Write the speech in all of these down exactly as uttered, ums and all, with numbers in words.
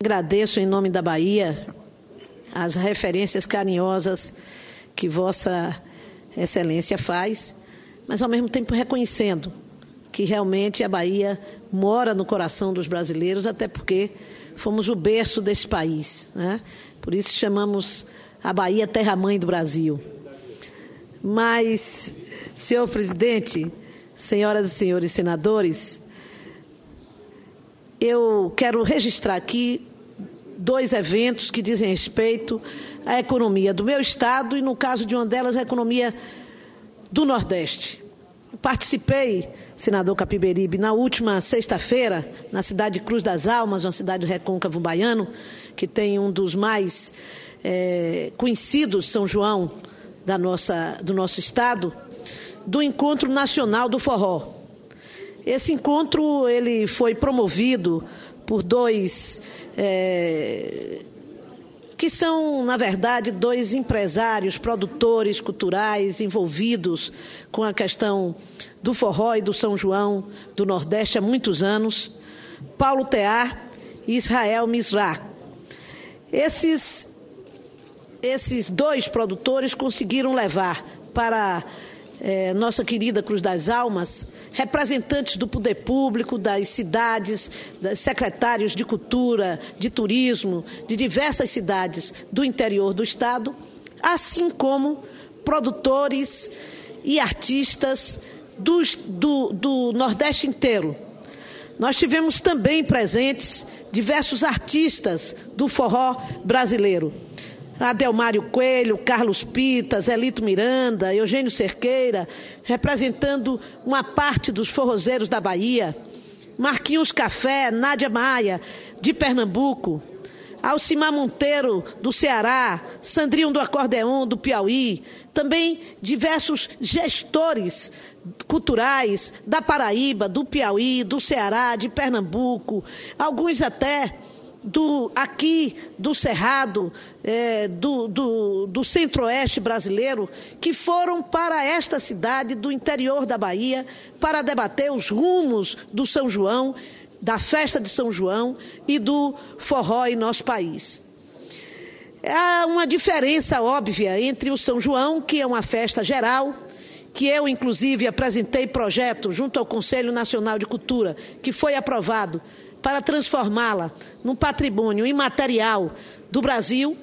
Agradeço em nome da Bahia as referências carinhosas que Vossa Excelência faz, mas ao mesmo tempo reconhecendo que realmente a Bahia mora no coração dos brasileiros, até porque fomos o berço desse país, né? Por isso chamamos a Bahia terra-mãe do Brasil. Mas, senhor presidente, senhoras e senhores senadores, eu quero registrar aqui dois eventos que dizem respeito à economia do meu estado e, no caso de uma delas, a economia do Nordeste. Participei, senador Capiberibe, na última sexta-feira, na cidade de Cruz das Almas, uma cidade do recôncavo baiano, que tem um dos mais é, conhecidos São João da nossa, do nosso estado, do Encontro Nacional do Forró. Esse encontro ele foi promovido por dois, é, que são, na verdade, dois empresários, produtores culturais envolvidos com a questão do forró e do São João do Nordeste há muitos anos, Paulo Tear e Israel Misrá. Esses, esses dois produtores conseguiram levar para É, nossa querida Cruz das Almas, representantes do poder público, das cidades, das secretários de cultura, de turismo, de diversas cidades do interior do estado, assim como produtores e artistas dos, do, do Nordeste inteiro. Nós tivemos também presentes diversos artistas do forró brasileiro. Adelmário Coelho, Carlos Pitas, Elito Miranda, Eugênio Cerqueira, representando uma parte dos forrozeiros da Bahia, Marquinhos Café, Nádia Maia, de Pernambuco, Alcimar Monteiro, do Ceará, Sandrinho do Acordeon, do Piauí, também diversos gestores culturais da Paraíba, do Piauí, do Ceará, de Pernambuco, alguns até do, aqui do Cerrado, é, do, do, do centro-oeste brasileiro, que foram para esta cidade do interior da Bahia para debater os rumos do São João, da festa de São João e do forró em nosso país. Há uma diferença óbvia entre o São João, que é uma festa geral, que eu, inclusive, apresentei projeto junto ao Conselho Nacional de Cultura, que foi aprovado para transformá-la num patrimônio imaterial do Brasil,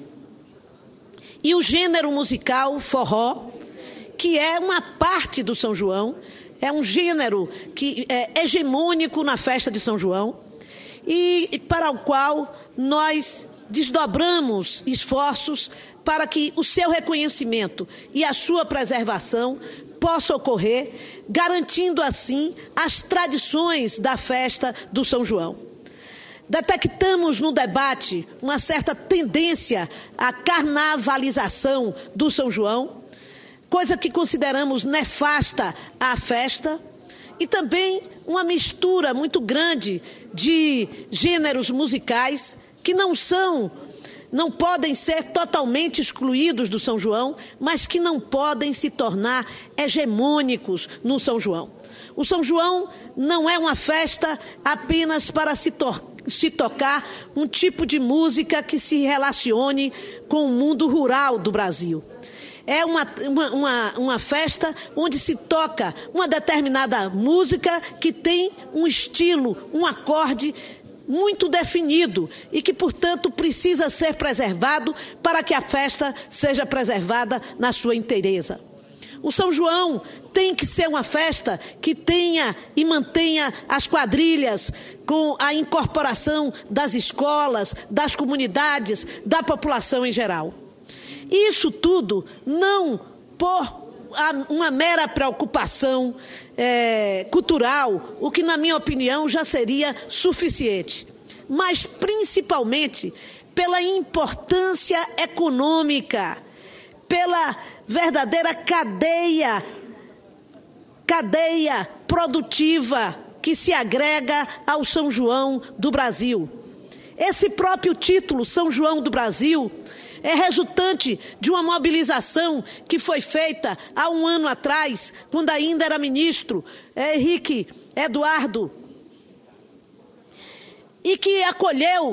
e o gênero musical forró, que é uma parte do São João, é um gênero que é hegemônico na festa de São João, e para o qual nós desdobramos esforços para que o seu reconhecimento e a sua preservação possa ocorrer, garantindo assim as tradições da festa do São João. Detectamos no debate uma certa tendência à carnavalização do São João, coisa que consideramos nefasta à festa, e também uma mistura muito grande de gêneros musicais que não são, não podem ser totalmente excluídos do São João, mas que não podem se tornar hegemônicos no São João. O São João não é uma festa apenas para se tornar se tocar um tipo de música que se relacione com o mundo rural do Brasil. É uma, uma, uma, uma festa onde se toca uma determinada música que tem um estilo, um acorde muito definido e que, portanto, precisa ser preservado para que a festa seja preservada na sua inteireza. O São João tem que ser uma festa que tenha e mantenha as quadrilhas com a incorporação das escolas, das comunidades, da população em geral. Isso tudo não por uma mera preocupação é, cultural, o que, na minha opinião, já seria suficiente, mas principalmente pela importância econômica, pela verdadeira cadeia, cadeia produtiva que se agrega ao São João do Brasil. Esse próprio título, São João do Brasil, é resultante de uma mobilização que foi feita há um ano atrás, quando ainda era ministro Henrique Eduardo, e que acolheu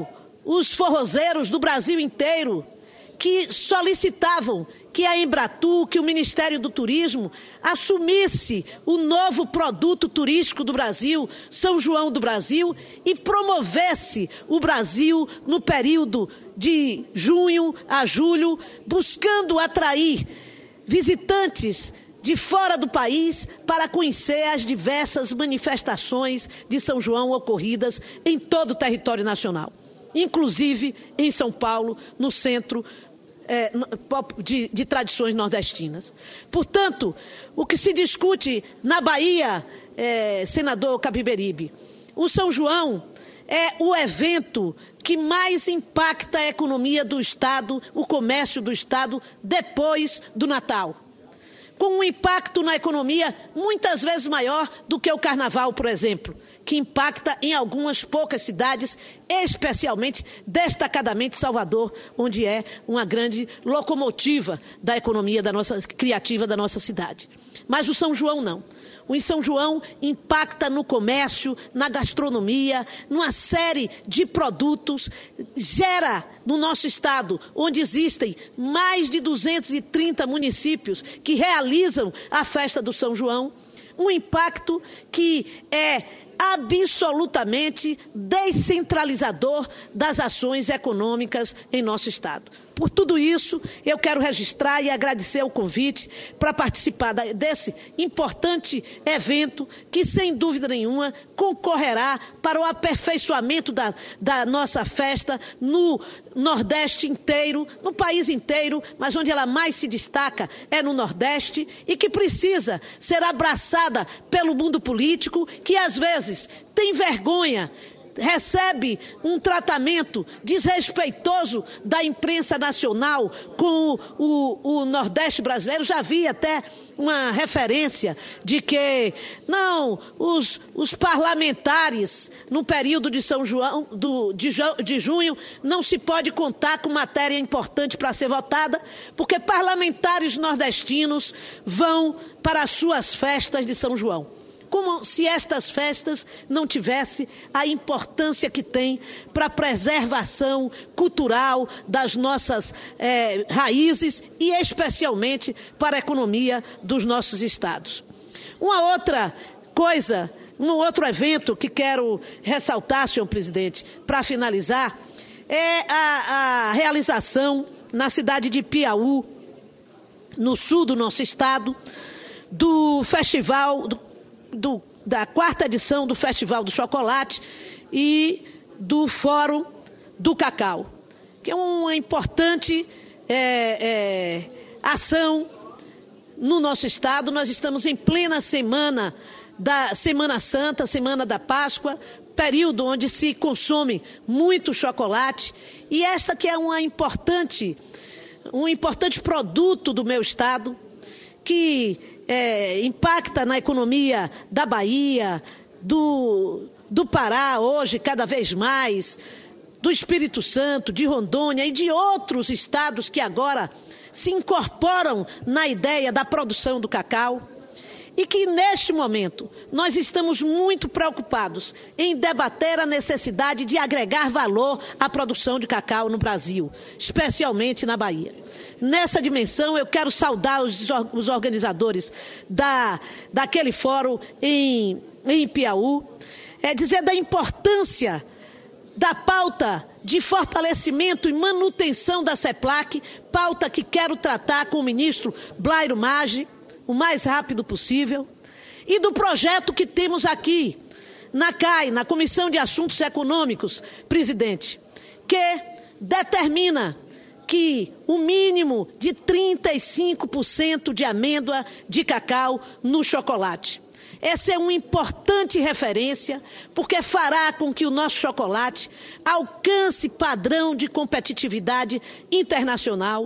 os forrozeiros do Brasil inteiro que solicitavam que a Embratur, que o Ministério do Turismo, assumisse o novo produto turístico do Brasil, São João do Brasil, e promovesse o Brasil no período de junho a julho, buscando atrair visitantes de fora do país para conhecer as diversas manifestações de São João ocorridas em todo o território nacional, inclusive em São Paulo, no centro É, de, de tradições nordestinas. Portanto, o que se discute na Bahia, é, senador Capiberibe, o São João é o evento que mais impacta a economia do Estado, o comércio do Estado, depois do Natal, com um impacto na economia muitas vezes maior do que o Carnaval, por exemplo, que impacta em algumas poucas cidades, especialmente, destacadamente, Salvador, onde é uma grande locomotiva da economia da nossa, criativa da nossa cidade. Mas o São João não. O São João impacta no comércio, na gastronomia, numa série de produtos, gera no nosso estado, onde existem mais de duzentos e trinta municípios que realizam a festa do São João, um impacto que é absolutamente descentralizador das ações econômicas em nosso estado. Por tudo isso, eu quero registrar e agradecer o convite para participar desse importante evento que, sem dúvida nenhuma, concorrerá para o aperfeiçoamento da, da nossa festa no Nordeste inteiro, no país inteiro, mas onde ela mais se destaca é no Nordeste e que precisa ser abraçada pelo mundo político, que às vezes tem vergonha, recebe um tratamento desrespeitoso da imprensa nacional com o, o, o Nordeste brasileiro. Já vi até uma referência de que, não, os, os parlamentares, no período de São João, do, de, de junho, não se pode contar com matéria importante para ser votada, porque parlamentares nordestinos vão para as suas festas de São João. Como se estas festas não tivessem a importância que têm para a preservação cultural das nossas eh, raízes e especialmente para a economia dos nossos estados. Uma outra coisa, um outro evento que quero ressaltar, senhor presidente, para finalizar, é a, a realização na cidade de Piauí, no sul do nosso estado, do festival do Do, da quarta edição do Festival do Chocolate e do Fórum do Cacau, que é uma importante é, é, ação no nosso estado. Nós estamos em plena semana da Semana Santa, Semana da Páscoa, período onde se consome muito chocolate, e esta que é uma importante, um importante produto do meu estado, que É, impacta na economia da Bahia, do, do Pará, hoje cada vez mais, do Espírito Santo, de Rondônia e de outros estados que agora se incorporam na ideia da produção do cacau. E que, neste momento, nós estamos muito preocupados em debater a necessidade de agregar valor à produção de cacau no Brasil, especialmente na Bahia. Nessa dimensão, eu quero saudar os, os organizadores da, daquele fórum em, em Piauí, é dizer da importância da pauta de fortalecimento e manutenção da CEPLAC, pauta que quero tratar com o ministro Blairo Maggi, o mais rápido possível, e do projeto que temos aqui, na C A I, na Comissão de Assuntos Econômicos, presidente, que determina que o mínimo de trinta e cinco por cento de amêndoa de cacau no chocolate. Essa é uma importante referência, porque fará com que o nosso chocolate alcance padrão de competitividade internacional,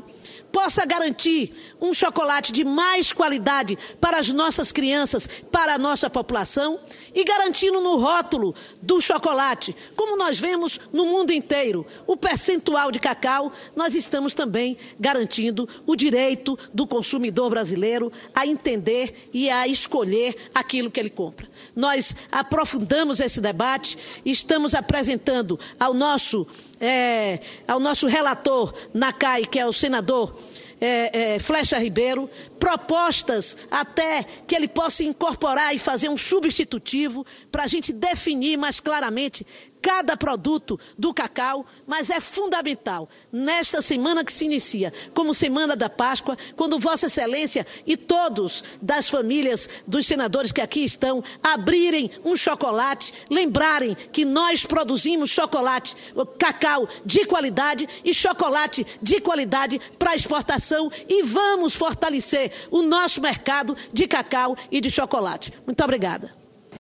possa garantir um chocolate de mais qualidade para as nossas crianças, para a nossa população, e garantindo no rótulo do chocolate, como nós vemos no mundo inteiro, o percentual de cacau, nós estamos também garantindo o direito do consumidor brasileiro a entender e a escolher aquilo que ele compra. Nós aprofundamos esse debate, estamos apresentando ao nosso, é, ao nosso relator na C A I, que é o senador É, é, Flecha Ribeiro, propostas até que ele possa incorporar e fazer um substitutivo para a gente definir mais claramente cada produto do cacau, mas é fundamental, nesta semana que se inicia, como Semana da Páscoa, quando Vossa Excelência e todos das famílias dos senadores que aqui estão abrirem um chocolate, lembrarem que nós produzimos chocolate, cacau de qualidade e chocolate de qualidade para exportação e vamos fortalecer o nosso mercado de cacau e de chocolate. Muito obrigada.